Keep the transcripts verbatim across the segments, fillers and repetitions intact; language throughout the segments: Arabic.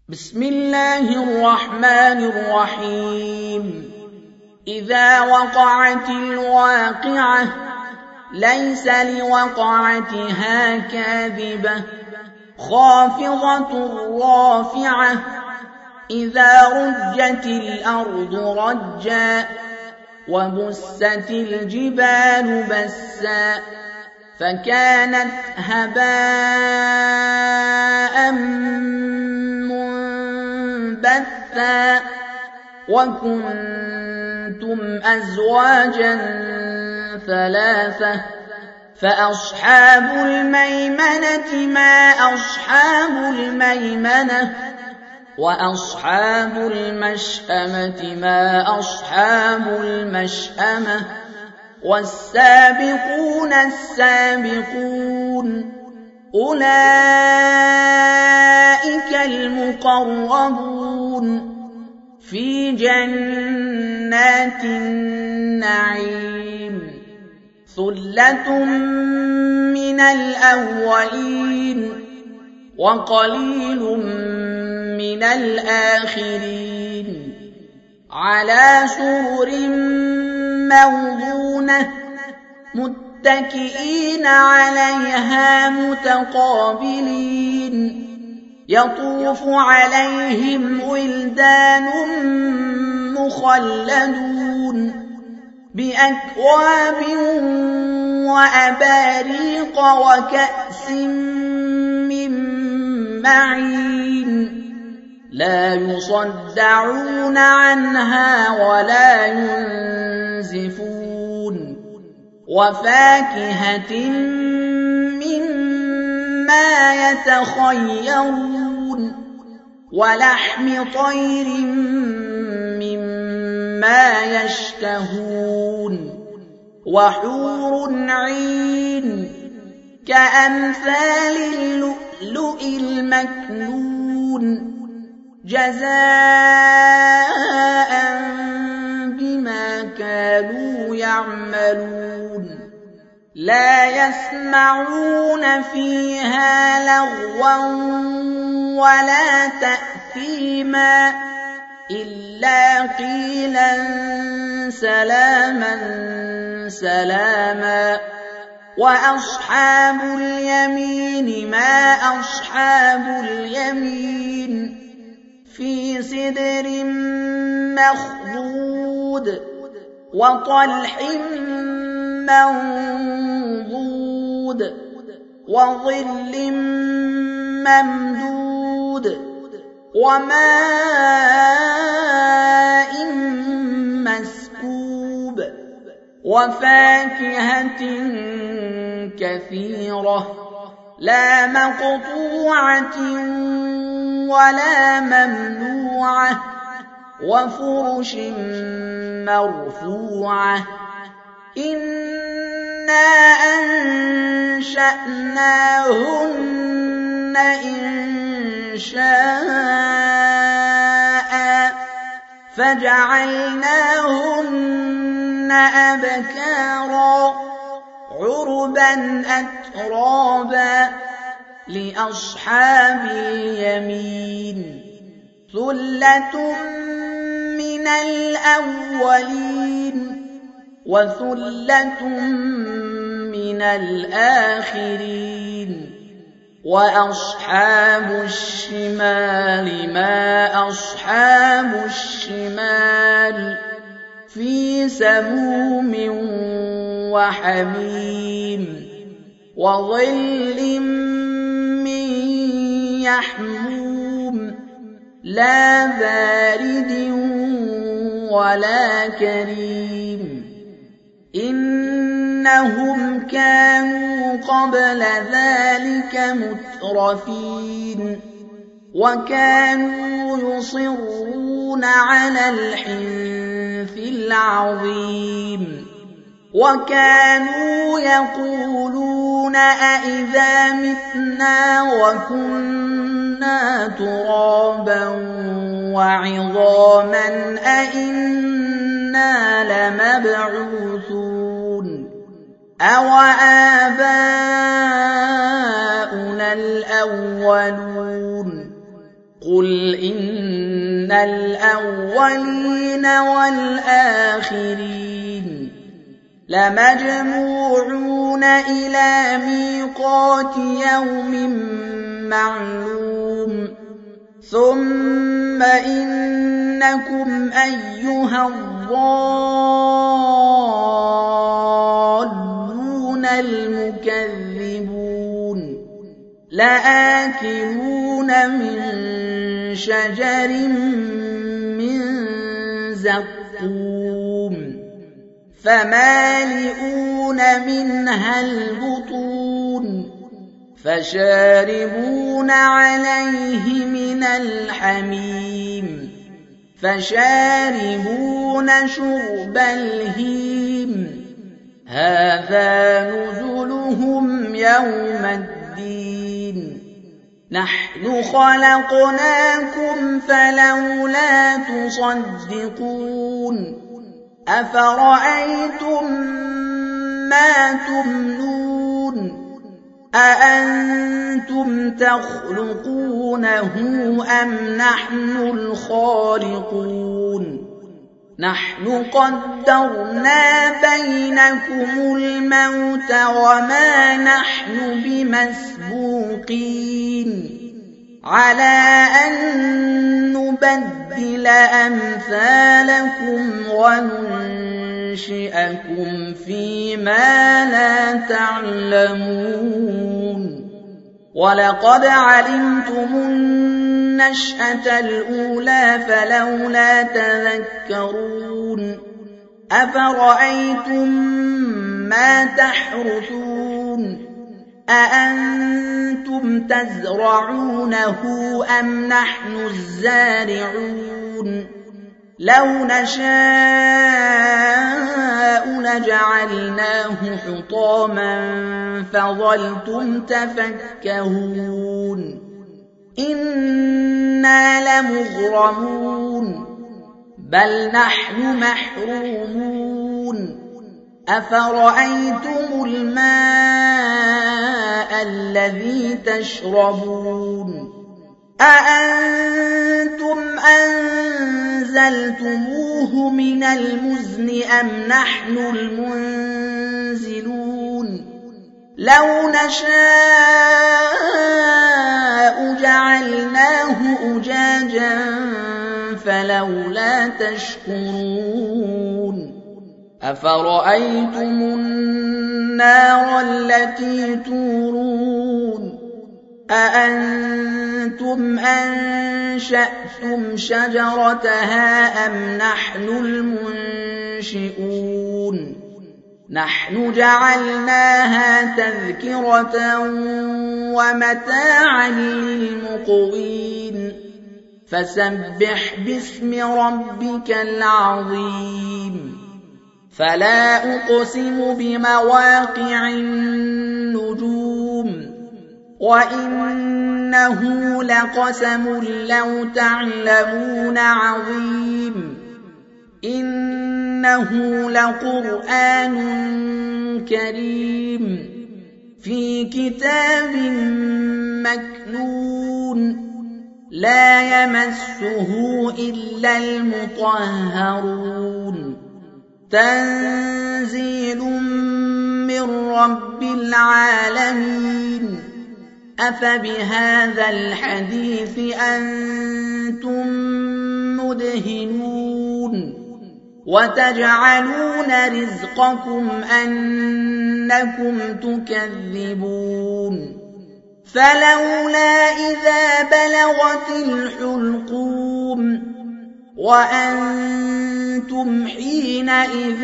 بسم الله الرحمن الرحيم إذا وقعت الواقعة ليس لوقعتها كاذبة خافضة رافعة إذا رجت الأرض رجا وبست الجبال بسا فكانت هباء منبثا وكنتم أزواجا ثلاثة فأصحاب الميمنة ما أصحاب الميمنة وأصحاب المشأمة ما أصحاب المشأمة والسابقون السابقون أولئك المقربون في جنات النعيم ثلة من الأولين وقليل من الآخرين على سرر موضونة متكئين عليها متقابلين يطوف عليهم ولدان مخلدون بأكواب وأباريق وكأس من معين لا يصدعون عنها ولا ينزفون وفاكهة مما يتخيرون ولحم طير مما يشتهون وحور عين كأمثال اللؤلؤ المكنون جزاء بما كانوا يعملون لا يسمعون فيها لغوا ولا تأثيما إلا قيلا سلاما سلاما وأصحاب اليمين ما أصحاب اليمين في سدر مخضود وطلح منضود وظل ممدود وماء مسكوب وفاكهة كثيرة لا مقطوعة ولا ممنوعة وفرش مرفوعة إنا أنشأناهن إنشاء فجعلناهن أبكارا عربا أترابا لأصحاب اليمين ثلة من الأولين وثلة من الآخرين وأصحاب الشمال ما أصحاب الشمال في سموم وحميم وظل من يحموم لا بارد ولا كريم إنهم كانوا قبل ذلك مترفين وكانوا يصرون على الحنث العظيم وكانوا يقولون أئذا متنا وكنا ترابا وعظاما أئنا لمبعوثون أَوَآبَاؤُنَا الْأَوَّلُونَ قل إن الأولين والآخرين لمجموعون إلى ميقات يوم معلوم ثم إنكم أيها الضالون المكذبون لآكلون من شجر من زقوم فمالئون منها البطون فشاربون عليه من الحميم فشاربون شرب الهيم هذا نزلهم يوم الدين نحن خلقناكم فلولا تصدقون أفرأيتم ما تمنون أأنتم تخلقونه أم نحن الخالقون نحن قدرنا بينكم الموت وما نحن بمسبوقين على أن نبدل أمثالكم وننشئكم فيما لا تعلمون ولقد علمتم النشأة الأولى فلولا تذكرون أفرأيتم ما تحرثون أأنتم تزرعونه أم نحن الزارعون لو نشاء لجعلناه حطاما فظلتم تفكهون إنا لمغرمون بل نحن محرومون أفرأيتم الماء الذي تشربون أأنتم أنزلتموه من المزن أم نحن المنزلون لو نشاء جعلناه أجاجا فلولا تشكرون أفرأيتم النار التي تورون أأنتم أنشأتم شجرتها أم نحن المنشئون نحن جعلناها تذكرة ومتاعا للمقوين فسبح باسم ربك العظيم فلا أقسم بمواقع النجوم وإنه لقسم لو تعلمون عظيم إنه لقرآن كريم في كتاب مكنون لا يمسه إلا المطهرون تنزيل من رب العالمين أفبهذا الحديث أنتم مدهنون وتجعلون رزقكم أنكم تكذبون فلولا إذا بلغت الحلقوم وأنتم حينئذ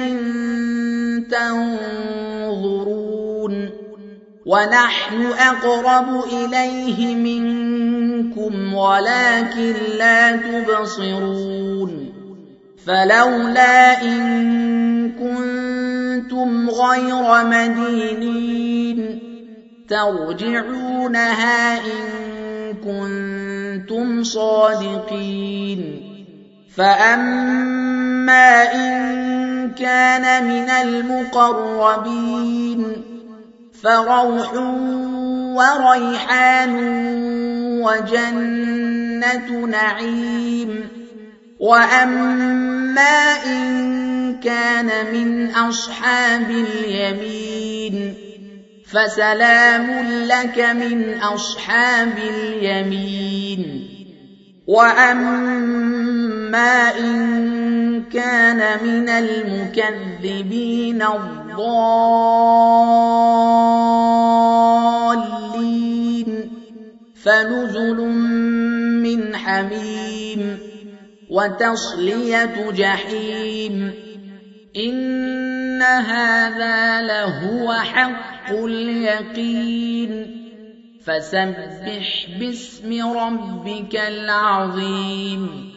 تنظرون ونحن أقرب إليه منكم ولكن لا تبصرون فلولا إن كنتم غير مدينين ترجعونها إن كنتم صادقين فأما إن كان من المقربين فروح وريحان وجنة نعيم. وأما إن كان من أصحاب اليمين فسلام لك من أصحاب اليمين. وأما إن كان من المكذبين الضالين فنزل من حميم وتصلية جحيم. إن هذا لهو حق اليقين. فسبح باسم ربك العظيم.